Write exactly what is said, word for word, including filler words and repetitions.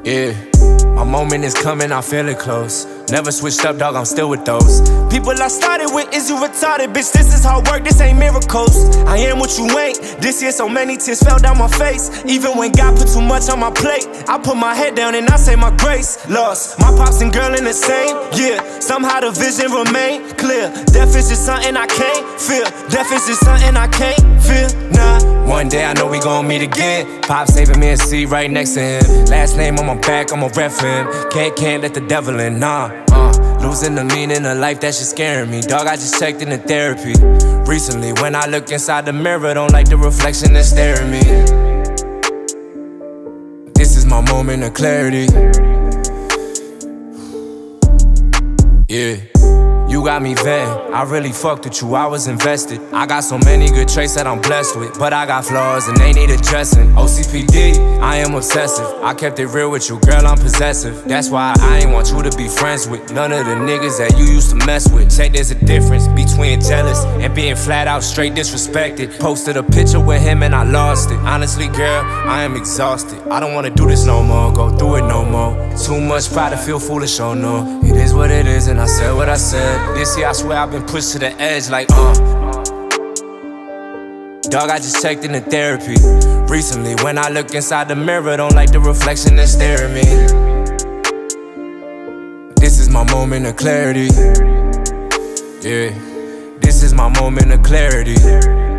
Yeah, my moment is coming, I feel it close. Never switched up, dog, I'm still with those people I started with. Is you retarded, bitch? This is hard work, this ain't miracles. I am what you ain't. This year so many tears fell down my face. Even when God put too much on my plate, I put my head down and I say my grace. Lost my pops and girl in the same. Yeah, somehow the vision remain clear. Death is just something I can't feel. Death is just something I can't feel. Nah, one day I know we gon' meet again. Pop saving me a seat right next to him. Last name on my back, I'ma ref him. Can't, can't let the devil in, nah. Uh, losing the meaning of life, that shit scaring me. Dog, I just checked into therapy recently. When I look inside the mirror, don't like the reflection that's staring me. This is my moment of clarity. Yeah. You got me venting, I really fucked with you, I was invested. I got so many good traits that I'm blessed with, but I got flaws and they need addressing. O C P D, I am obsessive. I kept it real with you, girl, I'm possessive. That's why I ain't want you to be friends with none of the niggas that you used to mess with. Check, there's a difference between jealous and being flat out straight disrespected. Posted a picture with him and I lost it. Honestly, girl, I am exhausted. I don't wanna do this no more, go through it no more. Too much pride to feel foolish, oh no. It is what it is and I said what I said. This year I swear I've been pushed to the edge like uh Dog, I just checked into therapy recently. When I look inside the mirror, don't like the reflection that's staring me. This is my moment of clarity. Yeah, this is my moment of clarity.